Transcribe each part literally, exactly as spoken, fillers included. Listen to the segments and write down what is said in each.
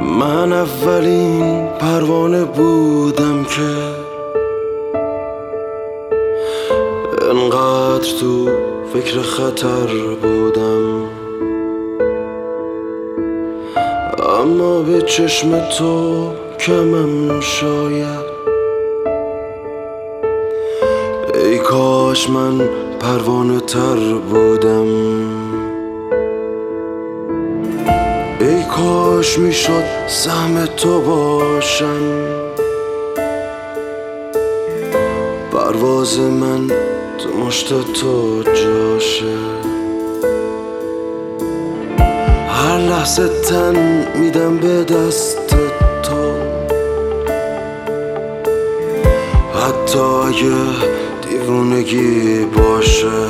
من اولین پروانه بودم که انقدر تو فکر خطر بودم، اما به چشم تو کمم شاید. ای کاش من پروانه تر بودم، ای کاش میشد سهم تو باشم. پرواز من تو مشت تو جاشه، هر لحظه تن میدم به دست تو، حتی اگه دیوونگی باشه.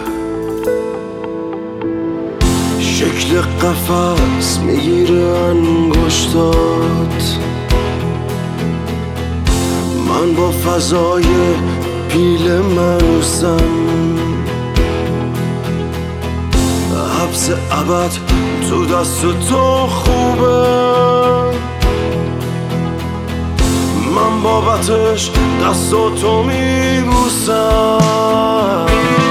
شکل قفس میگیره انگشتات، من با فضای پیل ملوسم. حبس ابد تو دست تو خوبه، من بابتش دستاتو میبوسم.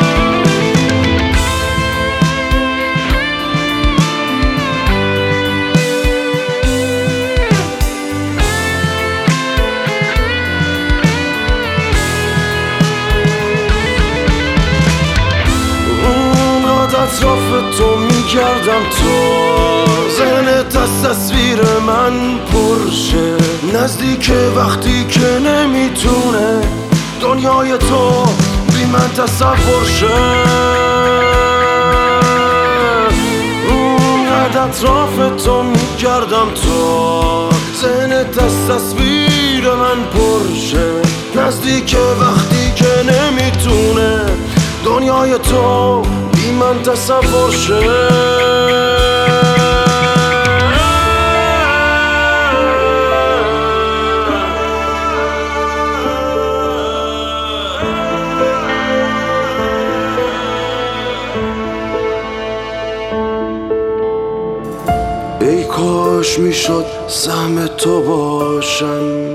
اطراف تو میگردم تو ذهنت از تصویر من پرشه، نزدیک وقتی که نمیتونه دنیای تو بی من تصور شه. اطراف تو میگردم تو ذهنت از تصویر من پرشه، نزدیک وقتی که نمیتونه دنیای تو بی من تصور شه. ای کاش میشد سهم تو باشم،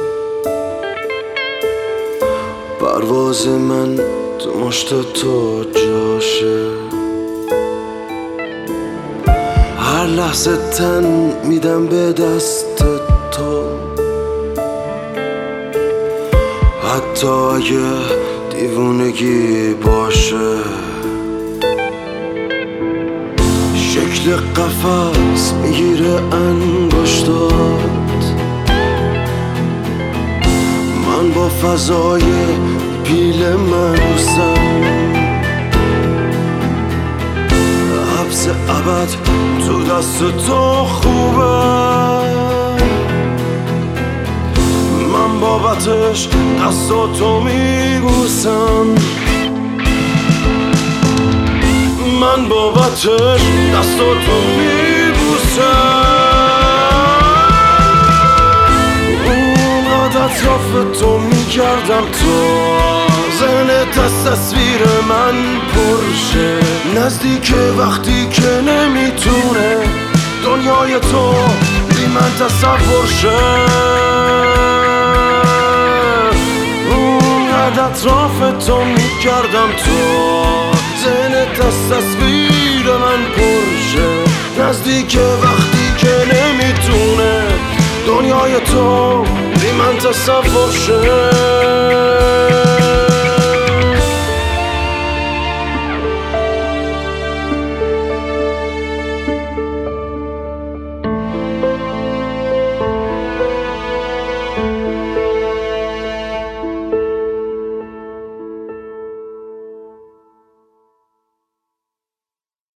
پرواز من تو مشت تو جاشه، هر لحظه تن میدم به دست تو، حتی اگه دیوونگی باشه. شکل قفس میگیره انگشتات، من با فضای پیل ملوسم. حبس ابد تو دست تو خوبه، من بابتش دستاتو میبوسم. من بابتش دستاتو میبوسم. اونقدر اطراف تو میگردم تو ذهنت از تصویر من پرشه، نزدیک وقتی که نمیتونه دنیای تو بی من تصور شه. اونقدر اطراف تو میگردم تو ذهنت از تصویر من پرشه، نزدیک وقتی که نمیتونه دنیای تو بی من تصور شه.